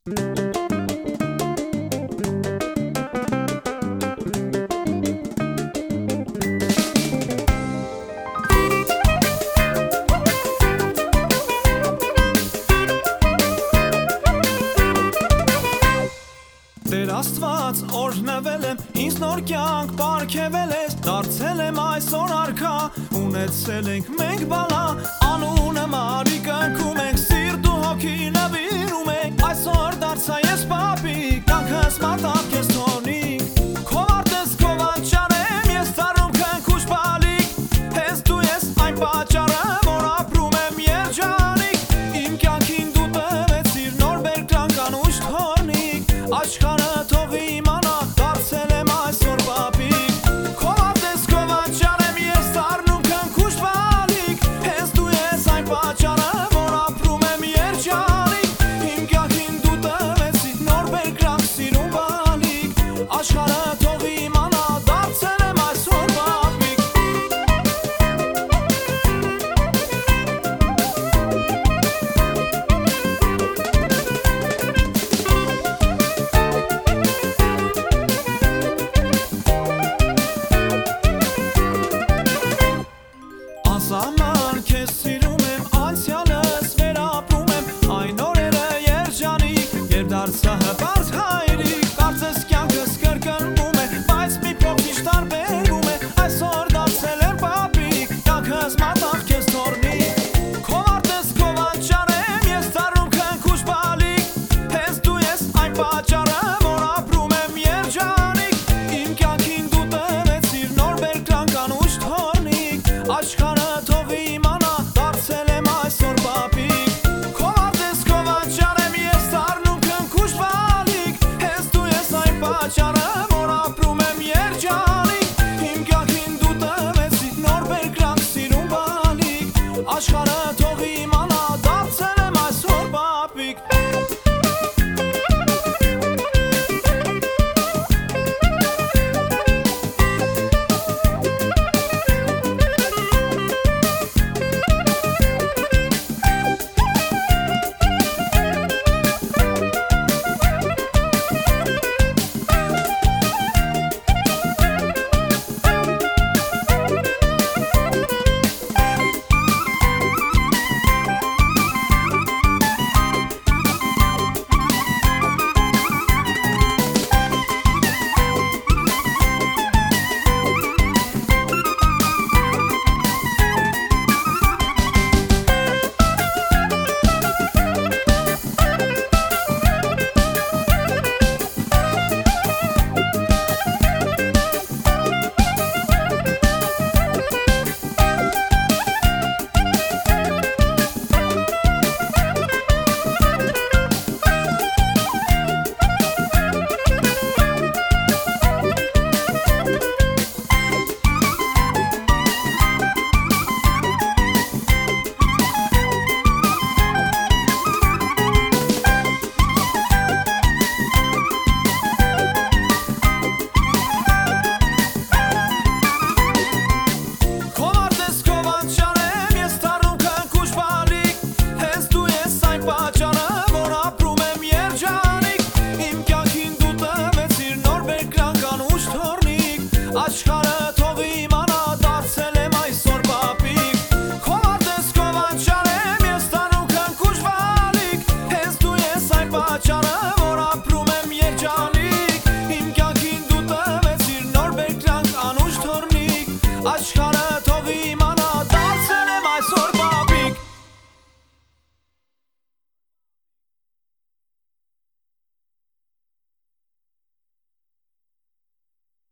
Տեր Աստված օրհնվել եմ, ինձ նոր կյանք պարգևել ես, դարձել եմ այսօր արքա, ունեցել ենք մենք բալա, անունը Մարի կնքում ենք, սիրտ ու հոգի նվիրում ենք, այսօր դարձա ես պապի, կյանքս մատաղ քեզ թողնիկ, քո արտես քո վանճարեմ, ես դառնում քնքուշ բալիկ, հենց դու ես այն պատճառը, որ ապրում եմ երջանիկ, իմ կյանքին դու տվեցիր նոր բերկրանք անուշ թողնիկ, աշխարհը թող իմանա, դարձել եմ այսօր պապիկ, քո արտես քո վանճարեմ, ես դառնում քնքուշ բալիկ, հենց դու ես այն պատճառը, որ ապրում եմ երջանիկ, իմ կյանքին դու տվեցիր նոր բերկրանք սիրուն բալիկ, աշխարհը թող իմանա, դարձել եմ այսօր պապիկ։ Անսահման քեզ սիրում եմ, անցյալս վերապրում եմ, այն օրերը երջանիկ, երբ դարձա հպարտ հայրիկ, կարծես կյանքս կրկնվում է, բայց մի փոքրինչ տարբերում է, այսօր դարձել եմ պապիկ, կյանքս մատաղ քեզ թողնիկ, քո արտես քո վանճարեմ, ես դառնում քնքուշ բալիկ, հենց դու ես այն պատճառը, որ ապրում եմ երջանիկ, իմ կյանքին դու տվեցիր նոր բերկրանք անուշ թողնիկ, աշխարհը թող իմանա, դարձել եմ այսօր պապիկ, քո արտես քո վանճարեմ, ես դառնում քնքուշ բալիկ, հենց դու ես այն պատճառը, որ ապրում եմ երջանիկ, իմ կյանքին դու տվեցիր նոր բերկրանք սիրուն բալիկ, աշխարհը թող իմանա, դարձել եմ այսօր պապիկ։ Քո արտես քո վանճարեմ, ես դառնում քնքուշ բալիկ, հենց դու ես այն պատճառը, որ ապրում եմ երջանիկ, իմ կյանքին դու տվեցիր նոր բերկրանք անուշ թողնիկ, աշխարհը